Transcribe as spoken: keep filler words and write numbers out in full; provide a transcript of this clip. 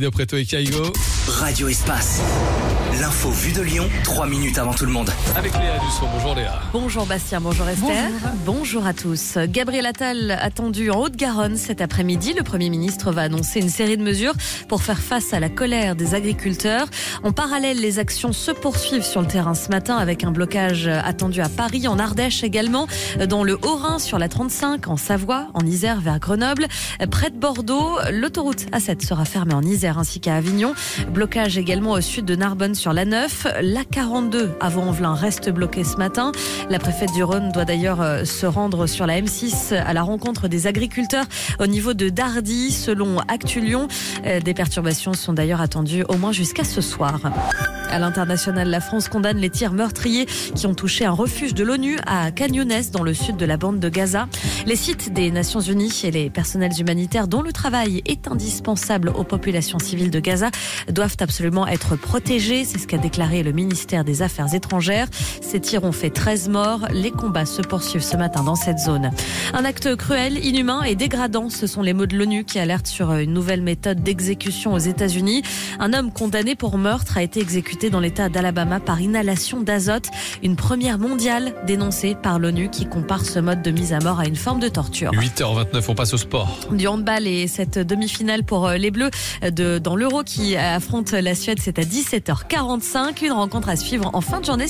D'après toi et Kaigo. Radio Espace. L'info vue de Lyon, trois minutes avant tout le monde. Avec Léa Dusson. Bonjour Léa. Bonjour Bastien, bonjour Esther. Bonjour. Bonjour à tous. Gabriel Attal attendu en Haute-Garonne cet après-midi. Le Premier ministre va annoncer une série de mesures pour faire face à la colère des agriculteurs. En parallèle, les actions se poursuivent sur le terrain ce matin avec un blocage attendu à Paris, en Ardèche également, dans le Haut-Rhin, sur la trente-cinq, en Savoie, en Isère vers Grenoble. Près de Bordeaux, l'autoroute A sept sera fermée en Isère ainsi qu'à Avignon. Blocage également au sud de Narbonne sur l'A neuf. L'A quarante-deux à Vaux-en-Velin reste bloquée ce matin. La préfète du Rhône doit d'ailleurs se rendre sur la M six à la rencontre des agriculteurs au niveau de Dardy, selon Actu Lyon. Des perturbations sont d'ailleurs attendues au moins jusqu'à ce soir. À l'international, la France condamne les tirs meurtriers qui ont touché un refuge de l'ONU à Khan Younes, dans le sud de la bande de Gaza. Les sites des Nations Unies et les personnels humanitaires dont le travail est indispensable aux populations civiles de Gaza doivent absolument être protégés. C'est ce qu'a déclaré le ministère des Affaires étrangères. Ces tirs ont fait treize morts. Les combats se poursuivent ce matin dans cette zone. Un acte cruel, inhumain et dégradant, ce sont les mots de l'ONU qui alertent sur une nouvelle méthode d'exécution aux États-Unis. Un homme condamné pour meurtre a été exécuté dans l'état d'Alabama par inhalation d'azote. Une première mondiale dénoncée par l'ONU qui compare ce mode de mise à mort à une forme de torture. huit heures vingt-neuf, on passe au sport. Du handball et cette demi-finale pour les Bleus de, dans l'Euro qui affronte la Suède, c'est à dix-sept heures quarante-cinq. Une rencontre à suivre en fin de journée.